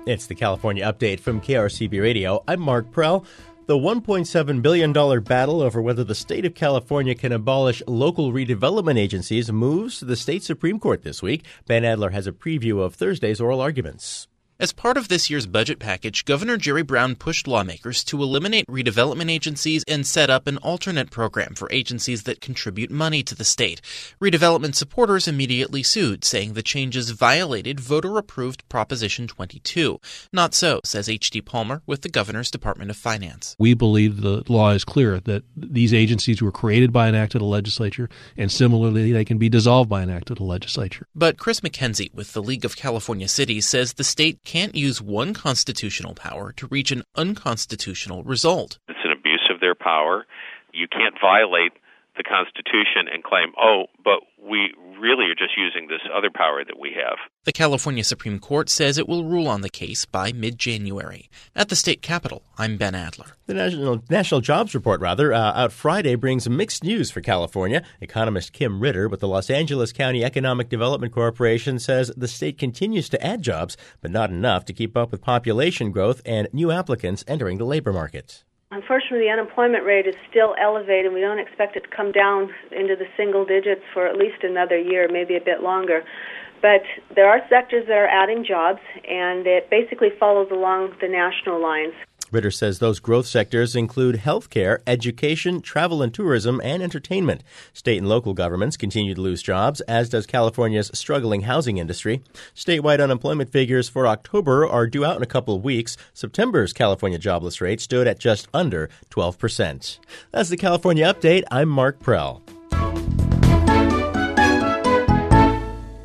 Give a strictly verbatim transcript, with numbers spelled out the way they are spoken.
It's the California Update from K R C B Radio. I'm Mark Prell. The one point seven billion dollars battle over whether the state of California can abolish local redevelopment agencies moves to the state Supreme Court this week. Ben Adler has a preview of Thursday's oral arguments. As part of this year's budget package, Governor Jerry Brown pushed lawmakers to eliminate redevelopment agencies and set up an alternate program for agencies that contribute money to the state. Redevelopment supporters immediately sued, saying the changes violated voter-approved Proposition twenty-two. Not so, says H D Palmer with the governor's Department of Finance. We believe the law is clear that these agencies were created by an act of the legislature, and similarly, they can be dissolved by an act of the legislature. But Chris McKenzie with the League of California Cities says the state can't use one constitutional power to reach an unconstitutional result. It's an abuse of their power. You can't violate the Constitution and claim, oh, but we really are just using this other power that we have. The California Supreme Court says it will rule on the case by mid-January. At the state capitol, I'm Ben Adler. The National National Jobs Report, rather, uh, out Friday brings mixed news for California. Economist Kim Ritter with the Los Angeles County Economic Development Corporation says the state continues to add jobs, but not enough to keep up with population growth and new applicants entering the labor market. Unfortunately, the unemployment rate is still elevated. We don't expect it to come down into the single digits for at least another year, maybe a bit longer. But there are sectors that are adding jobs, and it basically follows along the national lines. Ritter says those growth sectors include healthcare, education, travel and tourism, and entertainment. State and local governments continue to lose jobs, as does California's struggling housing industry. Statewide unemployment figures for October are due out in a couple of weeks. September's California jobless rate stood at just under twelve percent. That's the California Update. I'm Mark Prell.